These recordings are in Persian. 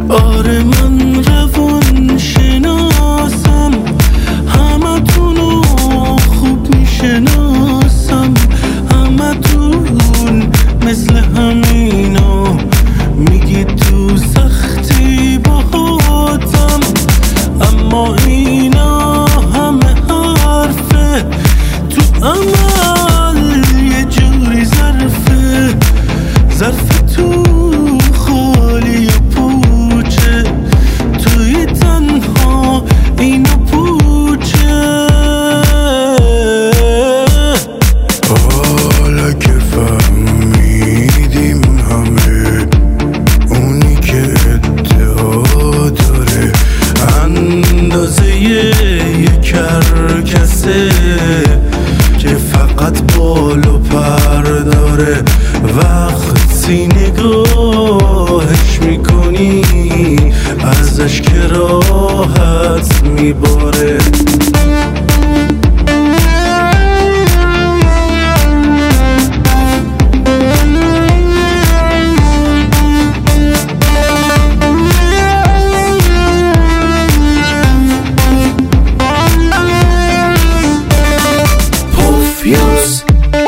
آره من روان شناسم، همه تونو خوب میشناسم، همه تون مثل همینا میگی تو سختی باهاتم، اما اینا همه حرفه، تو عمل یه جوری ظرفه، ظرف تو خالی و پوچه، توی تنها اینا پوچه. حالا که فهمیدیم همه اونی که ادعا داره اندازه یه کرکسه که فقط بال و پر داره، وقتی نگاهش میکنی ازش که راحت میباره. پوفیوس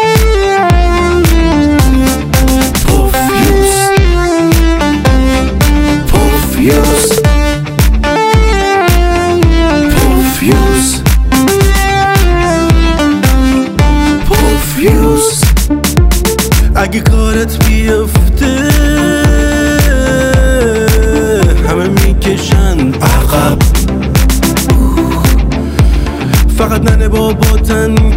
پوفیوس اگه کارت بیفته همه میکشن عقب، فقط ننه بابا تنگی